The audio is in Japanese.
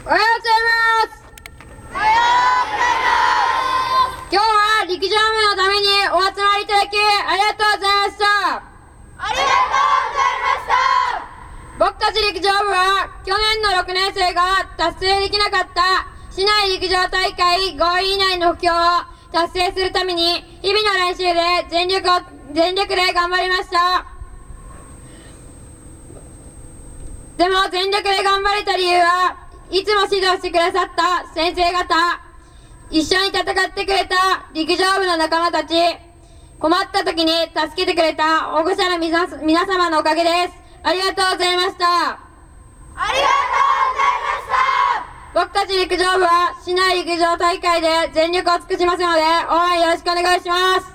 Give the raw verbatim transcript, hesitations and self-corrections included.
おはようございます。 おはようございます。 今日は陸上部のためにお集まりいただきありがとうございました。 ありがとうございました。 僕たち陸上部は去年のろくねん生が達成できなかった市内陸上大会ごい以内の目標を達成するために日々の練習で全力を全力で頑張りました。でも全力で頑張れた理由はいつも指導してくださった先生方、一緒に戦ってくれた陸上部の仲間たち、困った時に助けてくれた保護者の皆皆様のおかげです。ありがとうございました。 ありがとうございました。 僕たち陸上部は市内陸上大会で全力を尽くしますので応援よろしくお願いします。